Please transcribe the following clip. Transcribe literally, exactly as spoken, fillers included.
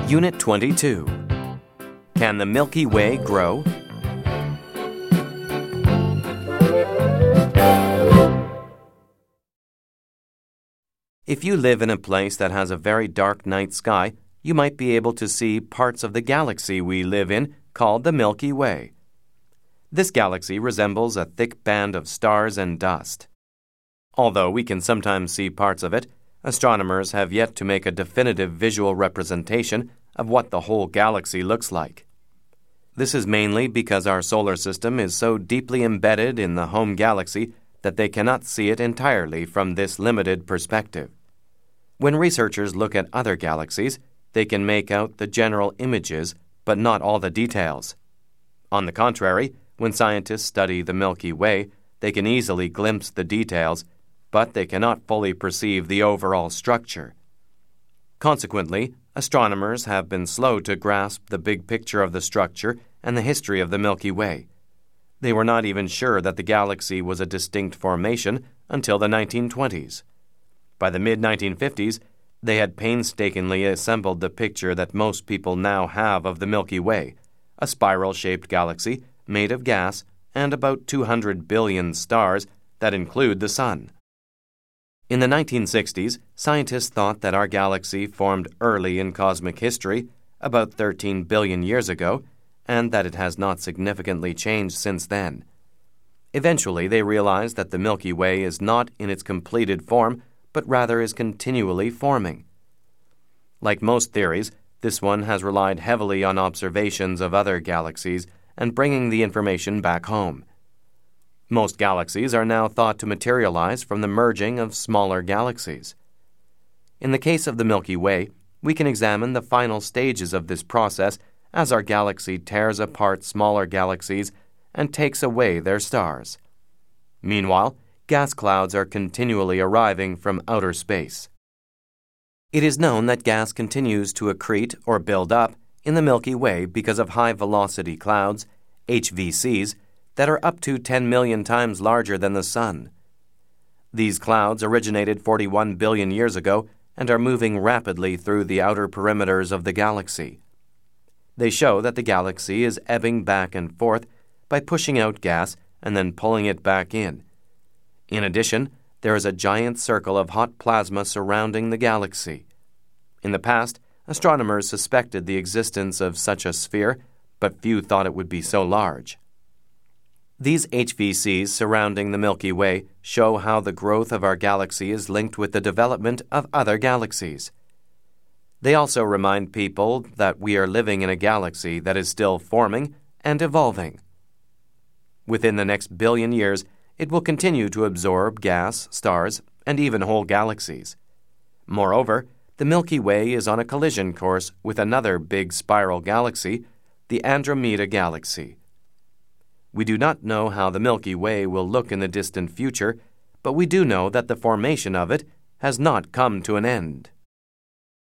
Unit twenty-two. Can the Milky Way grow? If you live in a place that has a very dark night sky, you might be able to see parts of the galaxy we live in called the Milky Way. This galaxy resembles a thick band of stars and dust. Although we can sometimes see parts of it, astronomers have yet to make a definitive visual representation of what the whole galaxy looks like. This is mainly because our solar system is so deeply embedded in the home galaxy that they cannot see it entirely from this limited perspective. When researchers look at other galaxies, they can make out the general images, but not all the details. On the contrary, when scientists study the Milky Way, they can easily glimpse the details, but they cannot fully perceive the overall structure. Consequently, astronomers have been slow to grasp the big picture of the structure and the history of the Milky Way. They were not even sure that the galaxy was a distinct formation until the nineteen twenties. By the mid nineteen fifties, they had painstakingly assembled the picture that most people now have of the Milky Way, a spiral-shaped galaxy made of gas and about two hundred billion stars that include the Sun. In the nineteen sixties, scientists thought that our galaxy formed early in cosmic history, about thirteen billion years ago, and that it has not significantly changed since then. Eventually, they realized that the Milky Way is not in its completed form, but rather is continually forming. Like most theories, this one has relied heavily on observations of other galaxies and bringing the information back home. Most galaxies are now thought to materialize from the merging of smaller galaxies. In the case of the Milky Way, we can examine the final stages of this process as our galaxy tears apart smaller galaxies and takes away their stars. Meanwhile, gas clouds are continually arriving from outer space. It is known that gas continues to accrete or build up in the Milky Way because of high-velocity clouds, H V Cs, that are up to ten million times larger than the Sun. These clouds originated forty-one billion years ago and are moving rapidly through the outer perimeters of the galaxy. They show that the galaxy is ebbing back and forth by pushing out gas and then pulling it back in. In addition, there is a giant circle of hot plasma surrounding the galaxy. In the past, astronomers suspected the existence of such a sphere, but few thought it would be so large. These H V Cs surrounding the Milky Way show how the growth of our galaxy is linked with the development of other galaxies. They also remind people that we are living in a galaxy that is still forming and evolving. Within the next billion years, it will continue to absorb gas, stars, and even whole galaxies. Moreover, the Milky Way is on a collision course with another big spiral galaxy, the Andromeda Galaxy. We do not know how the Milky Way will look in the distant future, but we do know that the formation of it has not come to an end.